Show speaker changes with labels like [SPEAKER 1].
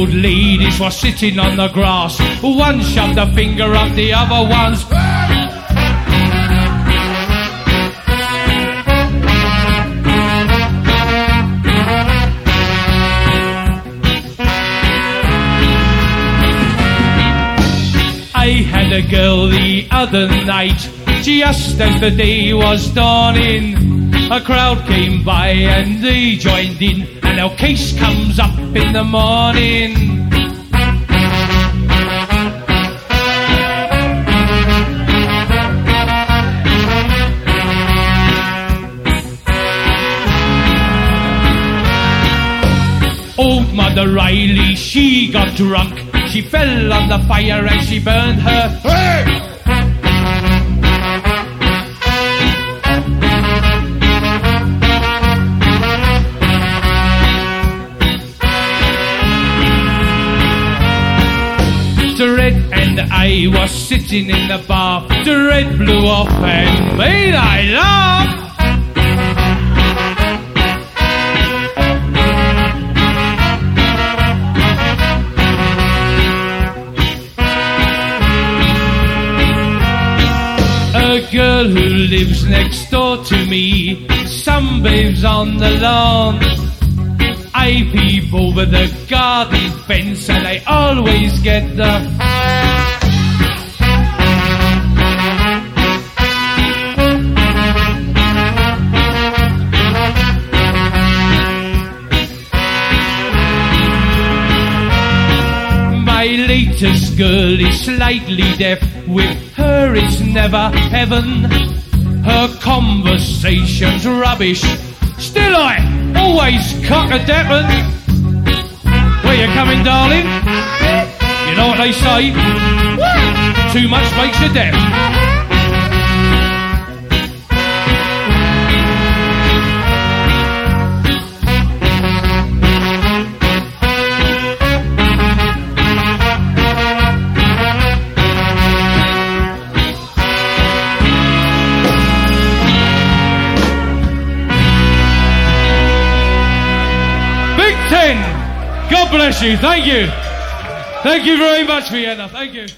[SPEAKER 1] old ladies were sitting on the grass. One shoved a finger up the other one's. I had a girl the other night, just as the day was dawning. A crowd came by and they joined in, and our case comes up in the morning. Old Mother Riley, she got drunk. She fell on the fire and she burned her. Hey! The Red and I was sitting in the bar. The Red blew off and made I laugh. A girl who lives next door to me sunbathes on the lawn. I peep over the garden fence and I always get the... My latest girl is slightly deaf. With her it's never heaven. Her conversation's rubbish. Still I always cock a deppin'. Where you coming, darling? You know what they say? Too much makes you deaf. God bless you. Thank you. Thank you very much, Vienna. Thank you.